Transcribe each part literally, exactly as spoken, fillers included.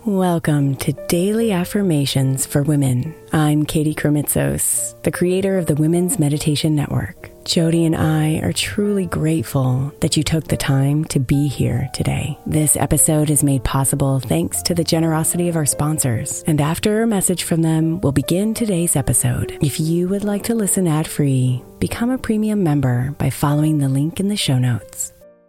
Welcome to Daily Affirmations for Women. I'm Katie Kremitzos, the creator of the Women's Meditation Network. Jody and I are truly grateful that you took the time to be here today. This episode is made possible thanks to the generosity of our sponsors. And after a message from them, we'll begin today's episode. If you would like to listen ad-free, become a premium member by following the link in the show notes.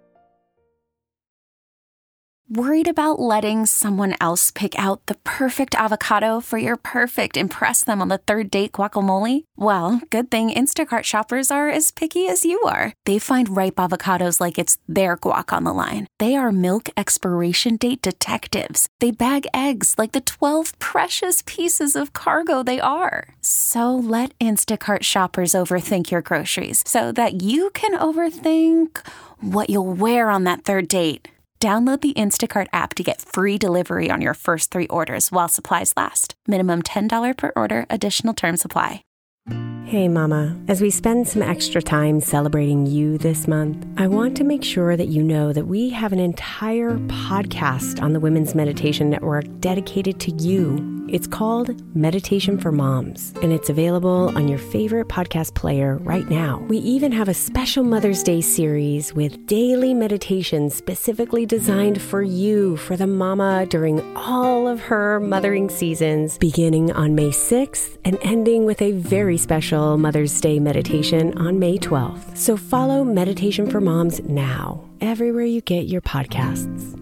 Worried about letting someone else pick out the perfect avocado for your perfect impress them on the third date guacamole? Well, good thing Instacart shoppers are as picky as you are. They find ripe avocados like it's their guac on the line. They are milk expiration date detectives. They bag eggs like the twelve precious pieces of cargo they are. So let Instacart shoppers overthink your groceries so that you can overthink what you'll wear on that third date. Download the Instacart app to get free delivery on your first three orders while supplies last. Minimum ten dollars per order. Additional terms apply. Hey Mama, as we spend some extra time celebrating you this month, I want to make sure that you know that we have an entire podcast on the Women's Meditation Network dedicated to you. It's called Meditation for Moms, and it's available on your favorite podcast player right now. We even have a special Mother's Day series with daily meditations specifically designed for you, for the mama during all of her mothering seasons, beginning on May sixth and ending with a very special Mother's Day meditation on May twelfth. So follow Meditation for Moms now, everywhere you get your podcasts.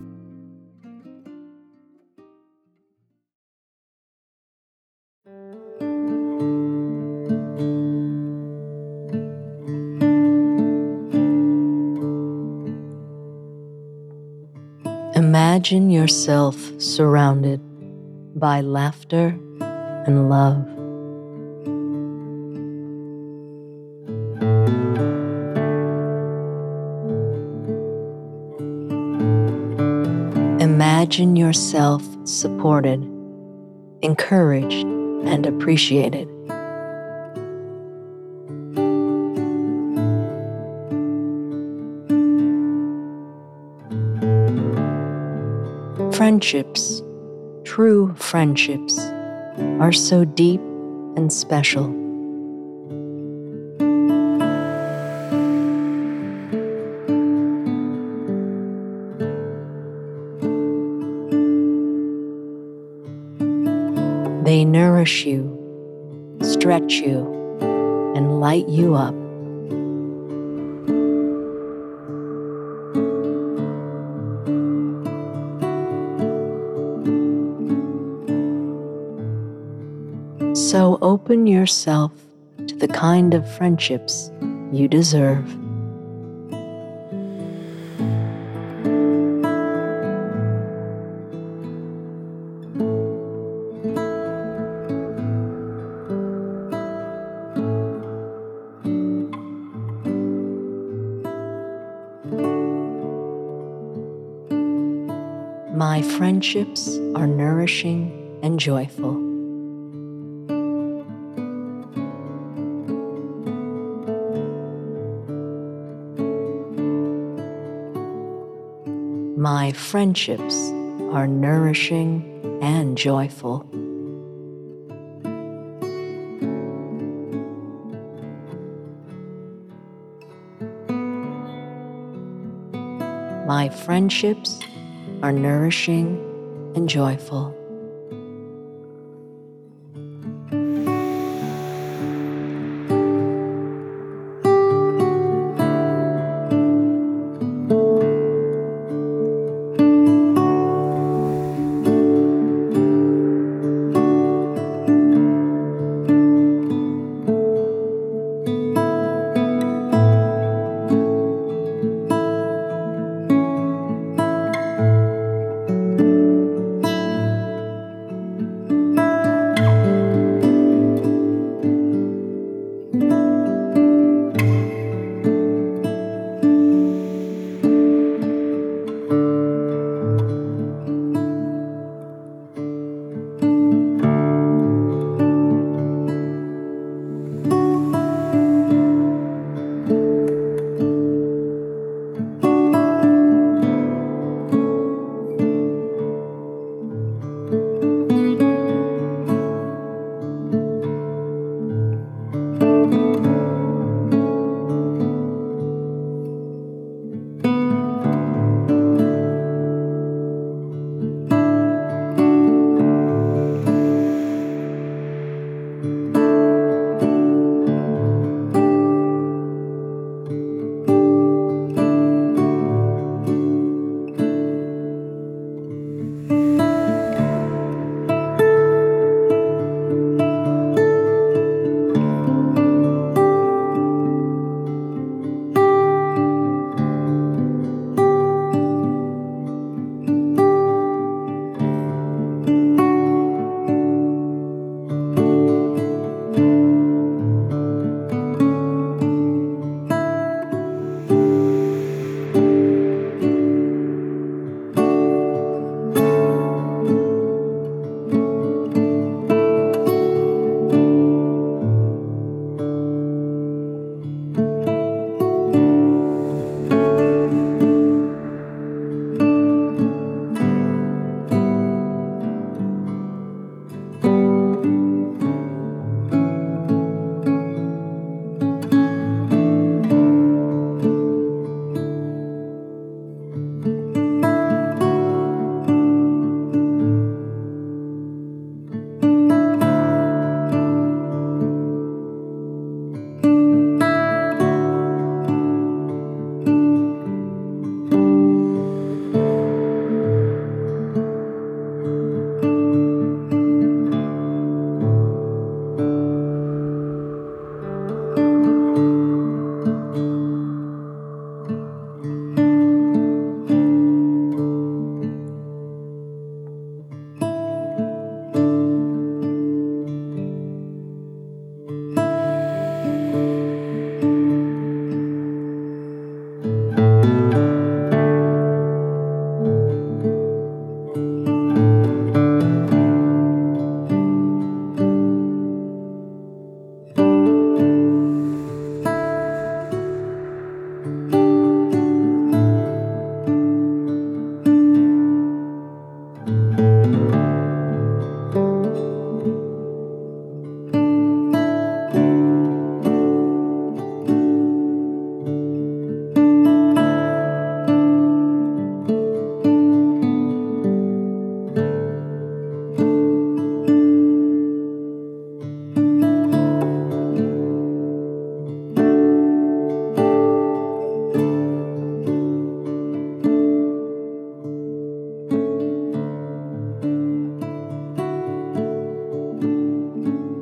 Imagine yourself surrounded by laughter and love. Imagine yourself supported, encouraged, and appreciated. Friendships, true friendships, are so deep and special. They nourish you, stretch you, and light you up. So open yourself to the kind of friendships you deserve. My friendships are nourishing and joyful. My friendships are nourishing and joyful. My friendships are nourishing and joyful.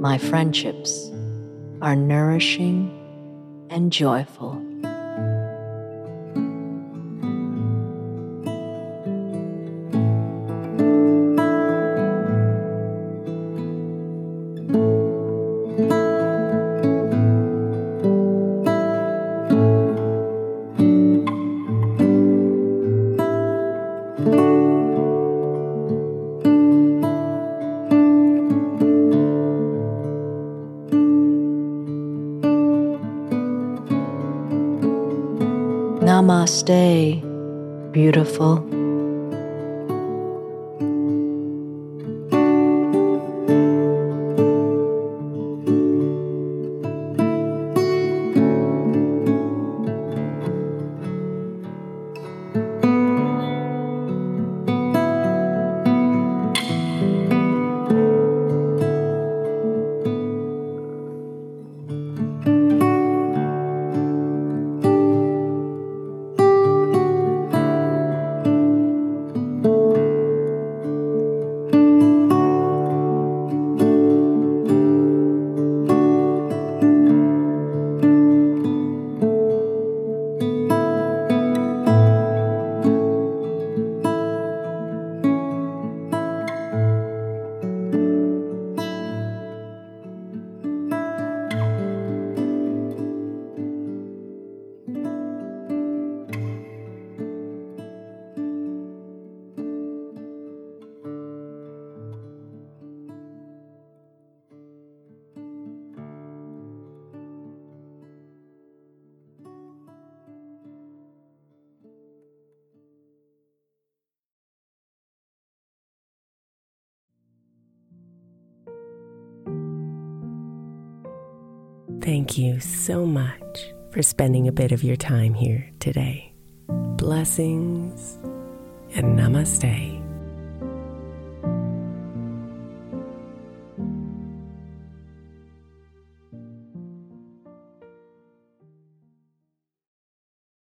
my friendships are nourishing and joyful. Namaste, beautiful. Thank you so much for spending a bit of your time here today. Blessings and namaste.